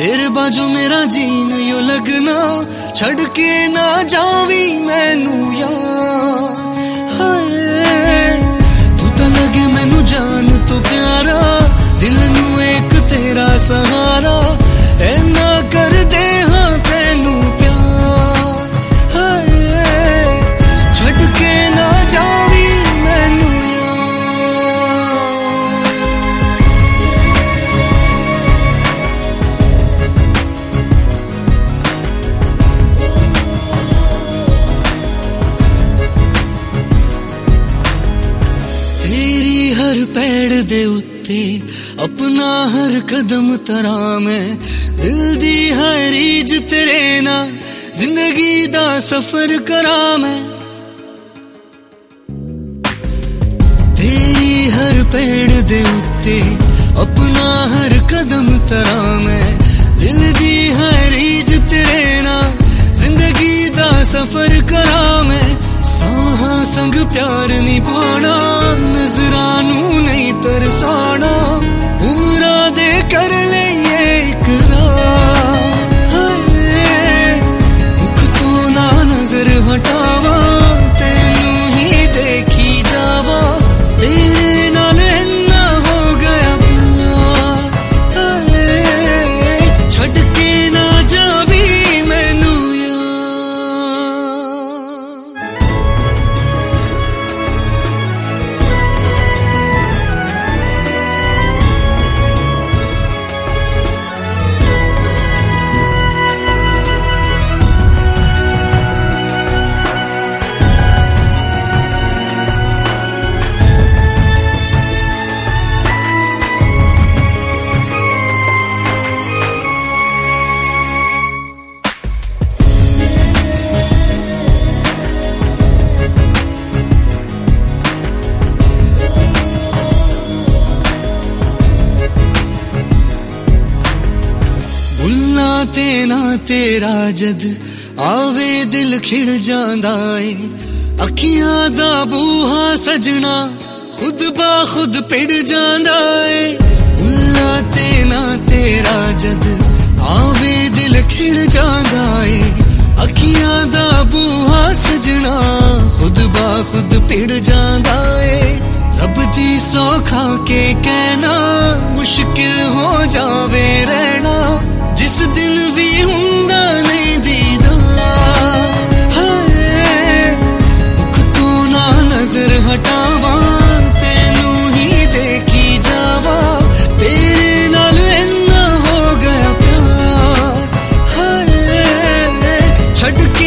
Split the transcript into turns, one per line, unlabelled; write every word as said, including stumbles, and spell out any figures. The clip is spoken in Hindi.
तेरे बाजू मेरा जीन यो लगना, छड़ के ना जावी मैनू यार। हाय तू तो लगे मैनू जान तो प्यारा, दिल नू एक तेरा सहारा, ऐना कर दे हाँ तेनू प्यार। हाय छड़ के ना जावी मैनू हर पैड़ दे उत्ते अपना हर कदम तरा मैं, दिल दी हर रीज तेरे ना जिंदगी दा सफर करा मैं। तेरी हर पेड़ दे उत्ते अपना हर कदम तरा मैं, दिल दी हर रीज तेरे ना जिंदगी दा सफर करा मैं। साहा संग प्यार नहीं पाना, नजरानू नहीं तरसाना, उमरा दे कर ले ये इकरार। मुख तो ना नजर हटावा, तेनू ही देखी जावा, तेरे नाल इन्ना हो गया प्यार। छड़ के ना जावी मैनू ते ना तेरा जद आवे दिल खिड़ जांदा ए, अखियां दा बूहा सजना खुद बा खुद पिड़ जांदा ए। उल्ला ते ना तेरा जद आवे दिल खिड़ जांदा ए, अखियां दा बूहा सजना खुद बा खुद पिड़ जांदा ए। रब दी सौ खा के कहना मुश्किल हो जावे रहना, जिस दिन भी हुंदा नहीं दीदार। हाय मुख तो ना नजर हटावा, तेनू ही देखी जावा, तेरे नाल इन्ना हो गया प्यार। हाय छड़ के